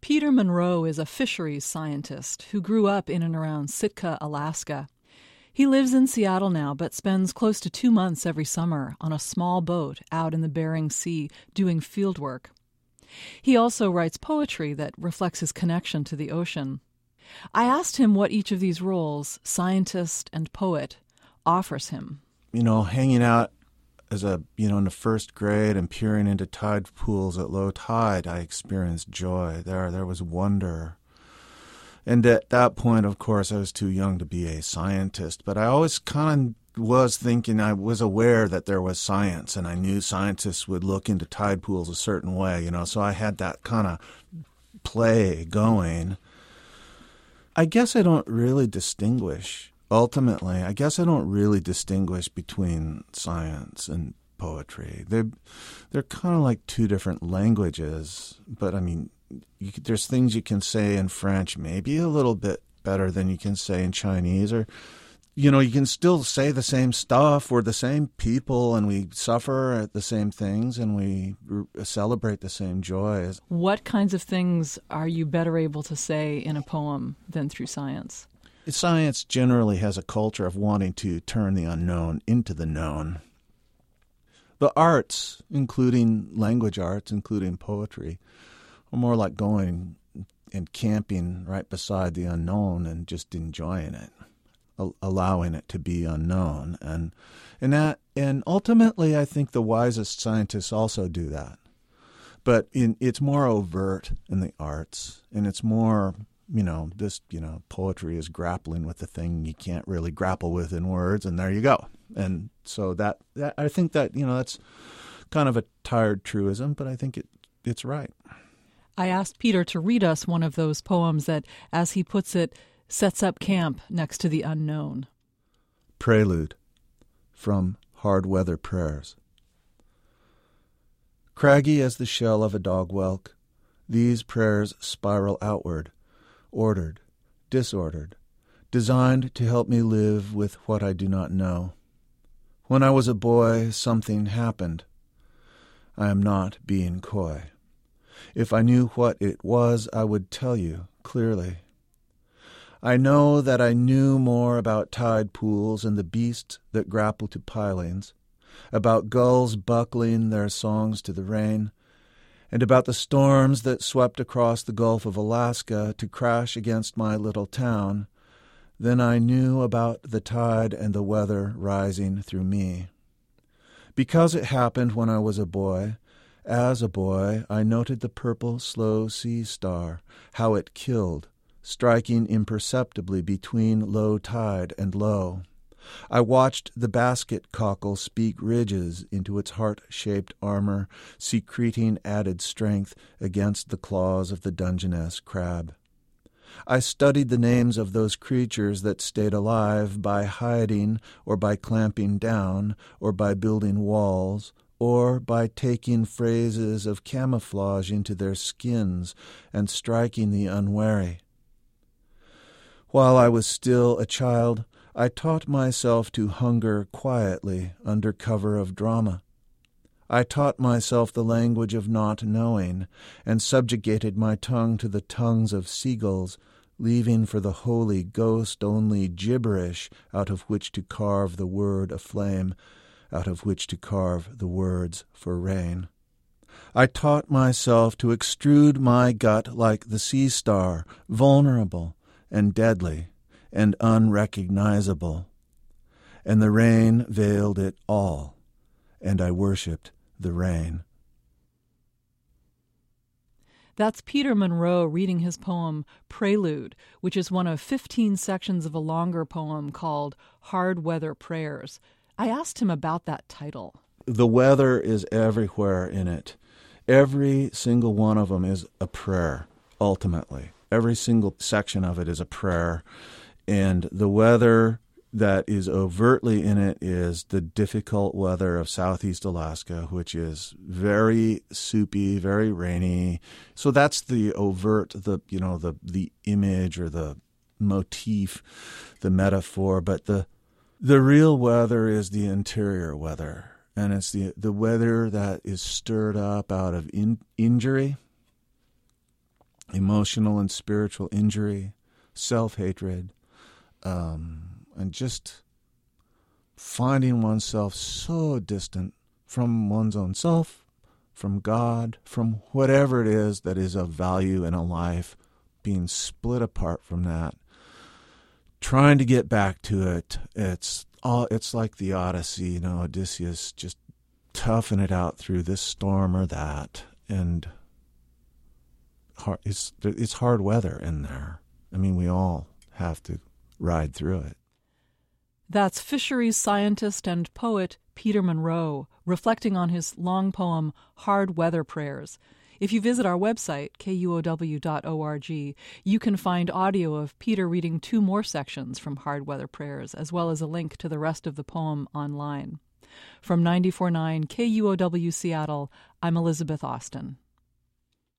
Peter Monroe is a fisheries scientist who grew up in and around Sitka, Alaska. He lives in Seattle now, but spends close to 2 months every summer on a small boat out in the Bering Sea doing field work. He also writes poetry that reflects his connection to the ocean. I asked him what each of these roles, scientist and poet, offers him. Hanging out as in the first grade and peering into tide pools at low tide, I experienced joy. There was wonder. And at that point, of course, I was too young to be a scientist, but I always kind of was thinking, I was aware that there was science, and I knew scientists would look into tide pools a certain way, so I had that kind of play going. I guess I don't really distinguish. Ultimately, I guess I don't really distinguish between science and poetry. They're kind of like two different languages, but I mean, there's things you can say in French maybe a little bit better than you can say in Chinese, or you can still say the same stuff. We're the same people, and we suffer at the same things, and we celebrate the same joys. What kinds of things are you better able to say in a poem than through science? Science generally has a culture of wanting to turn the unknown into the known. The arts, including language arts, including poetry, are more like going and camping right beside the unknown and just enjoying it, allowing it to be unknown. And ultimately, I think the wisest scientists also do that. But it's more overt in the arts, and it's more, poetry is grappling with the thing you can't really grapple with in words, and there you go. And so that I think that, that's kind of a tired truism, but I think it's right. I asked Peter to read us one of those poems that, as he puts it, sets up camp next to the unknown. Prelude from Hard Weather Prayers. Craggy as the shell of a dog whelk, these prayers spiral outward, ordered, disordered, designed to help me live with what I do not know. When I was a boy, something happened. I am not being coy. If I knew what it was, I would tell you clearly. I know that I knew more about tide pools and the beasts that grapple to pilings, about gulls buckling their songs to the rain, and about the storms that swept across the Gulf of Alaska to crash against my little town, than I knew about the tide and the weather rising through me. Because it happened when I was a boy, as a boy, I noted the purple, slow sea star, how it killed, striking imperceptibly between low tide and low. I watched the basket cockle speak ridges into its heart-shaped armor, secreting added strength against the claws of the Dungeness crab. I studied the names of those creatures that stayed alive by hiding or by clamping down or by building walls, or by taking phrases of camouflage into their skins and striking the unwary. While I was still a child, I taught myself to hunger quietly under cover of drama. I taught myself the language of not knowing, and subjugated my tongue to the tongues of seagulls, leaving for the Holy Ghost only gibberish out of which to carve the word aflame, out of which to carve the words for rain. I taught myself to extrude my gut like the sea star, vulnerable and deadly and unrecognizable. And the rain veiled it all, and I worshipped the rain. That's Peter Monroe reading his poem Prelude, which is one of 15 sections of a longer poem called Hard Weather Prayers. I asked him about that title. The weather is everywhere in it. Every single one of them is a prayer, ultimately. Every single section of it is a prayer. And the weather that is overtly in it is the difficult weather of southeast Alaska, which is very soupy, very rainy. So that's the overt, the image or the motif, the metaphor. But the real weather is the interior weather. And it's the weather that is stirred up out of injury. emotional and spiritual injury, self-hatred, and just finding oneself so distant from one's own self, from God, from whatever it is that is of value in a life, being split apart from that, trying to get back to it. It's like the Odyssey, Odysseus just toughing it out through this storm or that, and it's hard weather in there. I mean, we all have to ride through it. That's fisheries scientist and poet Peter Monroe, reflecting on his long poem, Hard Weather Prayers. If you visit our website, kuow.org, you can find audio of Peter reading 2 more sections from Hard Weather Prayers, as well as a link to the rest of the poem online. From 94.9 KUOW Seattle, I'm Elizabeth Austin.